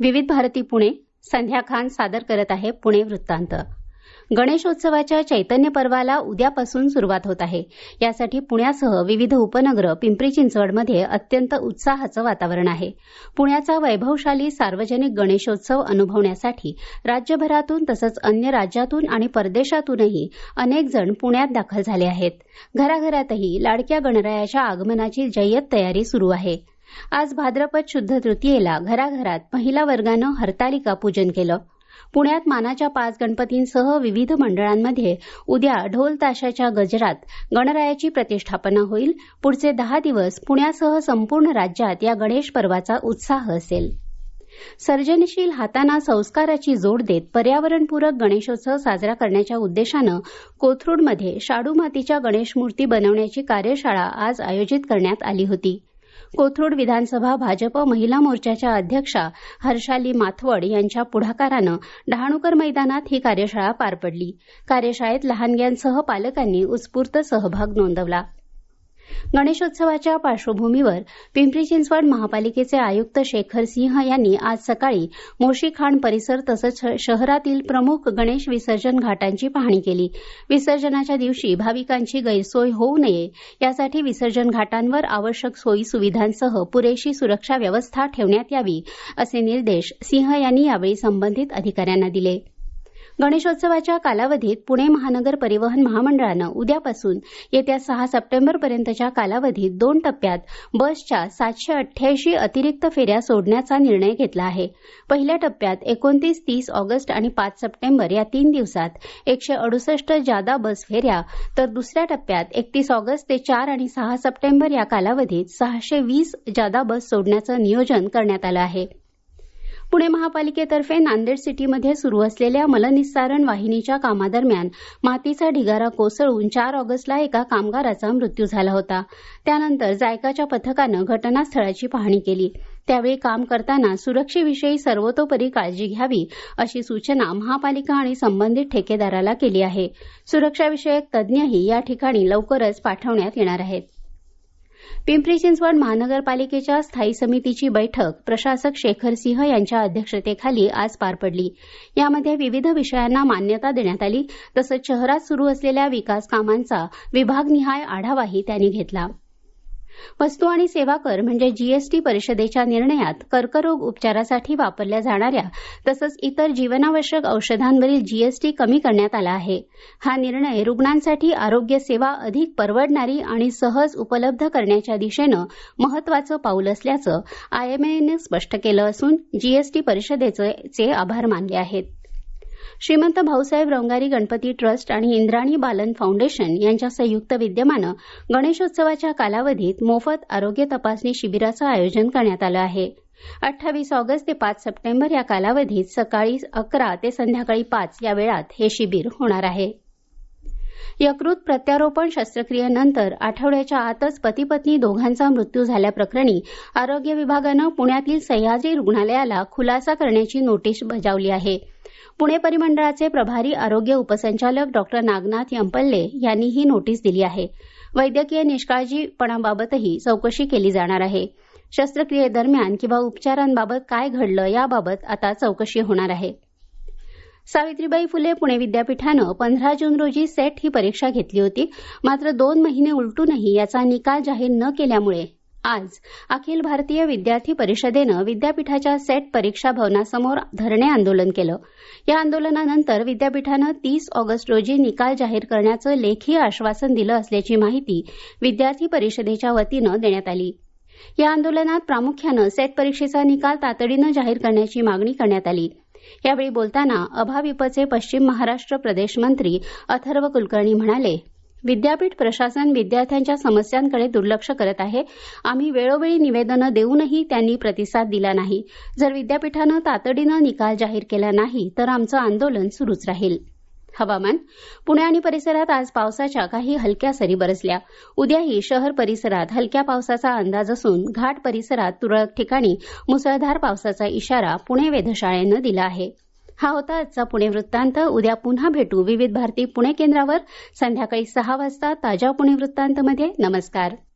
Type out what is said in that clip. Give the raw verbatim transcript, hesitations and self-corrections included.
विविध भारती पुणे, संध्या खान सादर करत आहे पुणे वृत्तांत. गणेशोत्सवाच्या चैतन्य पर्वाला उद्यापासून सुरुवात होत आहे. यासाठी पुण्यासह विविध उपनगरं पिंपरी चिंचवडमध्ये अत्यंत उत्साहाचं वातावरण आहे. पुण्याचा वैभवशाली सार्वजनिक गणेशोत्सव अनुभवण्यासाठी राज्यभरातून तसंच अन्य राज्यातून आणि परदेशातूनही अनेक जण पुण्यात दाखल झाले आहेत. घराघरातही लाडक्या गणरायाच्या आगमनाची जय्यत तयारी सुरू आहे. आज भाद्रपद शुद्ध तृतीयेला घराघरात महिला वर्गानं हरतालिका पूजन केलं. पुण्यात मानाच्या पाच गणपतींसह विविध मंडळांमध्ये उद्या ढोल ताशाच्या गजरात गणरायाची प्रतिष्ठापना होईल. पुढचे दहा दिवस पुण्यासह संपूर्ण राज्यात या गणेश पर्वाचा उत्साह असेल. सर्जनशील हातांना संस्काराची जोड देत पर्यावरणपूरक गणेशोत्सव साजरा करण्याच्या उद्देशानं कोथरूडमध्ये शाडू मातीच्या गणेश मूर्ती बनवण्याची कार्यशाळा आज आयोजित करण्यात आली होती. कोथरूड विधानसभा भाजप महिला मोर्चाच्या अध्यक्षा हर्षाली माथवड यांच्या पुढाकारानं डहाणूकर मैदानात ही कार्यशाळा पार पडली. कार्यशाळेत लहानग्यांसह पालकांनी उत्स्फूर्त सहभाग नोंदवला. गणेशोत्सवाच्या पार्श्वभूमीवर पिंपरी चिंचवड महापालिकेचे आयुक्त शेखर सिंह यांनी आज सकाळी मोशीखाण परिसर तसंच शहरातील प्रमुख गणेश विसर्जन घाटांची पाहणी केली. विसर्जनाच्या दिवशी भाविकांची गैरसोय होऊ नये यासाठी विसर्जन घाटांवर आवश्यक सोयी सुविधांसह पुरेशी सुरक्षा व्यवस्था ठेवण्यात यावी असे निर्देश सिंह यांनी यावेळी संबंधित अधिकाऱ्यांना दिले. गणेशोत्सवाच्या कालावधीत पुणे महानगर परिवहन महामंडळानं उद्यापासून येत्या सहा सप्टेंबरपर्यंतच्या कालावधीत दोन टप्प्यात बसच्या सातशे अठ्ठ्याऐंशी अतिरिक्त फेऱ्या सोडण्याचा निर्णय घेतला आहे. पहिल्या टप्प्यात एकोणतीस तीस ऑगस्ट आणि पाच सप्टेंबर या तीन दिवसात एकशे अडुसष्ट जादा बस फेऱ्या तर दुसऱ्या टप्प्यात एकतीस ऑगस्ट ते चार आणि सहा सप्टेंबर या कालावधीत सहाशे वीस जादा बस सोडण्याचं नियोजन करण्यात आलं आहे. पुणे महापालिकेतर्फे नांदेड सिटीमध्ये सुरू असलेल्या मलनिस्सारण वाहिनीच्या कामादरम्यान मातीचा ढिगारा कोसळून चार ऑगस्टला एका कामगाराचा मृत्यू झाला होता. त्यानंतर जायकाच्या पथकानं घटनास्थळाची पाहणी केली. त्यावेळी काम करताना सुरक्षेविषयी सर्वतोपरी काळजी घ्यावी अशी सूचना महापालिका आणि संबंधित ठेकेदाराला केली आहे. सुरक्षाविषयक तज्ज्ञही या ठिकाणी लवकरच पाठवण्यात येणार आहेत. पिंपरी चिंचवड महानगरपालिकेच्या स्थायी समितीची बैठक प्रशासक शेखर सिंह यांच्या अध्यक्षतेखाली आज पार पडली. यामध्ये विविध विषयांना मान्यता देण्यात आली. तसंच शहरात सुरू असलेल्या विकास कामांचा विभागनिहाय आढावाही त्यांनी घेतला. वस्तू आणि सेवा कर म्हणजे जीएसटी परिषदेच्या निर्णयात कर्करोग उपचारासाठी वापरल्या जाणाऱ्या तसंच इतर जीवनावश्यक औषधांवरील जीएसटी कमी करण्यात आला आहे. हा निर्णय रुग्णांसाठी आरोग्य सेवा अधिक परवडणारी आणि सहज उपलब्ध करण्याच्या दिशेनं महत्वाचं पाऊल असल्याचं आयएमएनं स्पष्ट केलं असून जीएसटी परिषदेचे आभार मानले आहेत. श्रीमंत भाऊसाहेब रंगारी गणपती ट्रस्ट आणि इंद्राणी बालन फाउंडेशन यांच्या संयुक्त विद्यमानं गणेशोत्सवाच्या कालावधीत मोफत आरोग्य तपासणी शिबिराचं आयोजन करण्यात आलं आहे. अठ्ठावीस ऑगस्ट ते पाच सप्टेंबर या कालावधीत सकाळी अकरा ते संध्याकाळी पाच या वेळात हे शिबिर होणार आहे. यकृत प्रत्यारोपण शस्त्रक्रियेनंतर आठवड्याच्या आतच पती पत्नी दोघांचा मृत्यू झाल्याप्रकरणी आरोग्य विभागानं पुण्यातील सह्याद्री रुग्णालयाला खुलासा करण्याची नोटीस बजावली आहे. पुणे परिमंडळाचे प्रभारी आरोग्य उपसंचालक डॉक्टर नागनाथ यंपल्ले यांनी ही नोटीस दिली आहे. वैद्यकीय निष्काळजीपणाबाबतही चौकशी केली जाणार आहे. शस्त्रक्रियेदरम्यान किंवा उपचारांबाबत काय घडलं याबाबत आता चौकशी होणार आहे. सावित्रीबाई फुले पुणे विद्यापीठानं पंधरा जून रोजी सेट ही परीक्षा घेतली होती. मात्र दोन महिने उलटूनही याचा निकाल जाहीर न केल्यामुळे आज अखिल भारतीय विद्यार्थी परिषदेनं विद्यापीठाच्या सेट परीक्षा भवनासमोर धरणे आंदोलन केलं. या आंदोलनानंतर विद्यापीठानं तीस ऑगस्ट रोजी निकाल जाहीर करण्याचं लेखी आश्वासन दिलं असल्याची माहिती विद्यार्थी परिषदेच्या वतीनं देण्यात आली. या आंदोलनात प्रामुख्यानं सेट परीक्षेचा निकाल तातडीनं जाहीर करण्याची मागणी करण्यात आली. यावेळी बोलताना अभाविपचे पश्चिम महाराष्ट्र प्रदेश मंत्री अथर्व कुलकर्णी म्हणाले, विद्यापीठ प्रशासन विद्यार्थ्यांच्या समस्यांकडे दुर्लक्ष करत आहे. आम्ही वेळोवेळी निवेदनं देऊनही त्यांनी प्रतिसाद दिला नाही. जर विद्यापीठानं तातडीनं निकाल जाहीर केला नाही तर आमचं आंदोलन सुरूच राहील. हवामान. पुणे आणि परिसरात आज पावसाच्या काही हलक्या सरी बरसल्या. उद्याही शहर परिसरात हलक्या पावसाचा अंदाज असून घाट परिसरात तुरळक ठिकाणी मुसळधार पावसाचा इशारा पुणे वेधशाळेनं दिला आहे. हा होता आजचा पुणे वृत्तांत. उद्या पुन्हा भेटू विविध भारती पुणे केंद्रावर संध्याकाळी सहा वाजता ताज्या पुणे वृत्तांतमध्ये. नमस्कार.